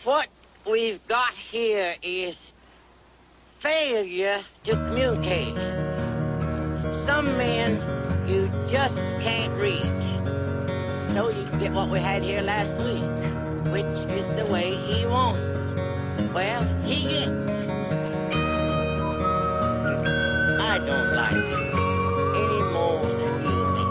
What we've got here is failure to communicate. Some men you just can't reach. So you get what we had here last week, which is the way he wants it. Well, he gets it. I don't like it any more than you do.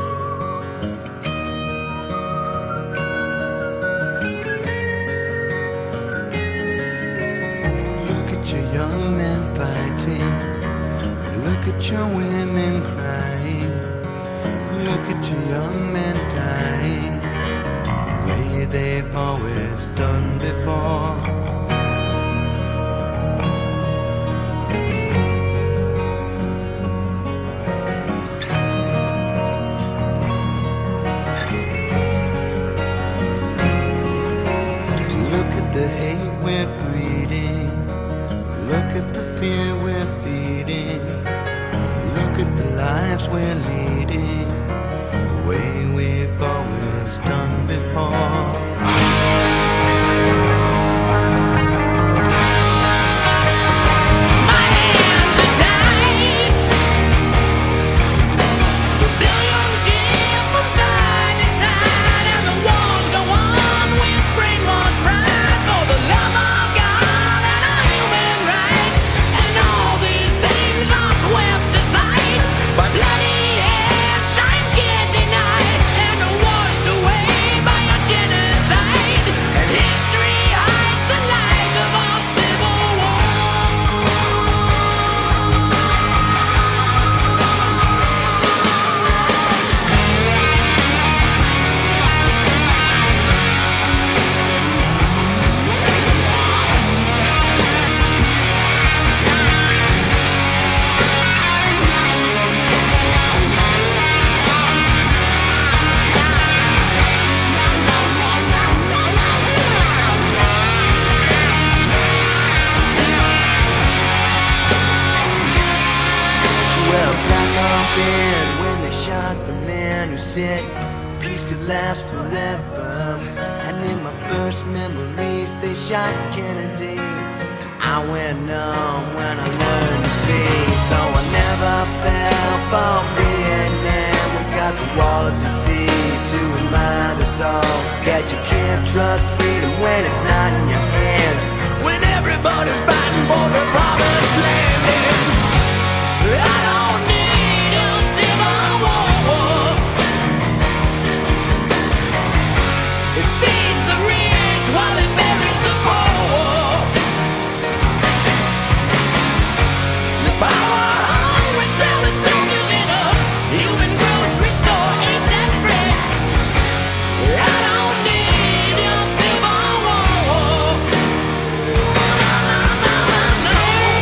Look at your young men fighting. Look at your women crying. Look at your young men dying the way they've always done before. Look at the hate we're breeding. Look at the fear we're feeding. Look at the lives we're leading the way we've always done before. My hands are tied. The billions shift from side to side, and the wars go on with brainwashed pride for the love of God and our human rights. And all these things are swept aside by bloody hands. Time can't deny it, and are washed away by a genocide. And history hides the lies of our civil war. Well, black on bed when they shot the man who said peace could last forever. And in my first memories, they shot Kennedy. I went numb when I learned to see, so I never fell for Vietnam. We got the wall of disease to remind us all that you can't trust freedom when it's not in your hands. When everybody's fighting for the promised land. I don't need a civil war. It feeds the rich while it buries the poor. The power-hungry selling soldiers in a human grocery store ain't that free. I don't need a civil war. No.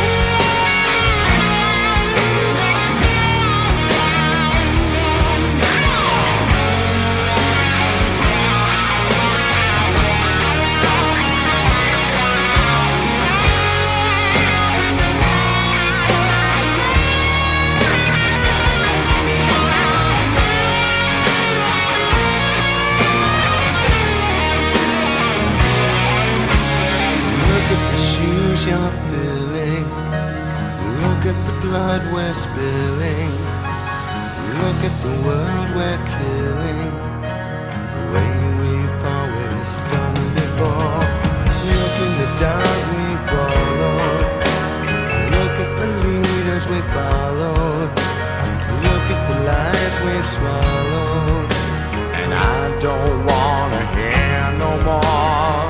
Look at the shoes you're filling. Look at the blood we're spilling. Look at the world we're killing the way we've always done before. Look in the dark we followed. Look at the leaders we followed. Look at the lies we've swallowed. And I don't wanna hear no more.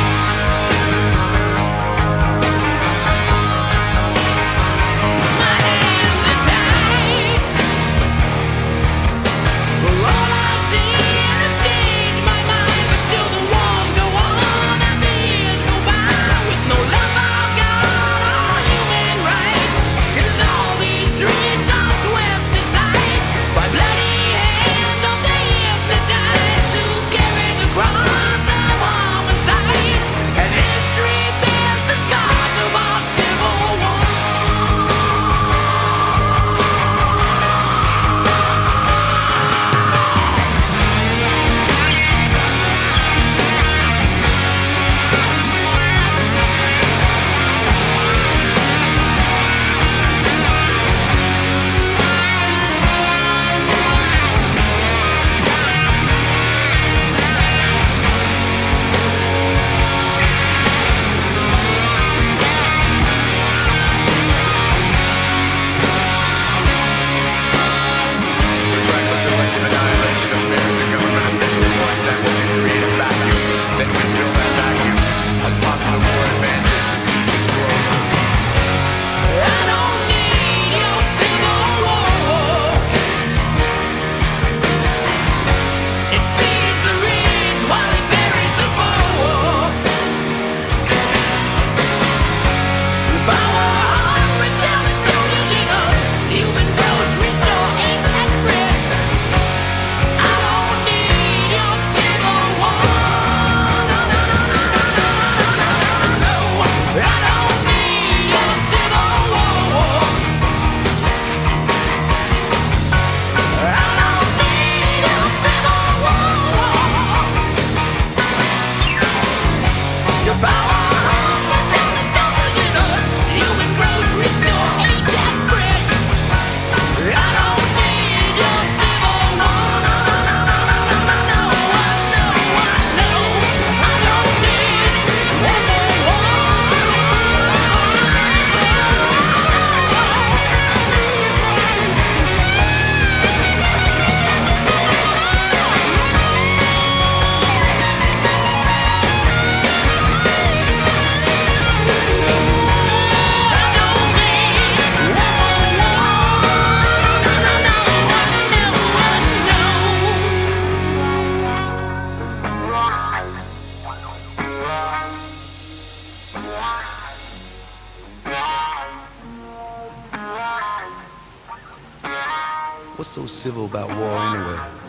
My hands are tied. For all I've seen has changed my mind, but still the wars go on and the years go by with no love of God or human rights. 'Cause all these dreams are swept aside by bloody hands of the hypnotized who carry What's so civil about war anyway?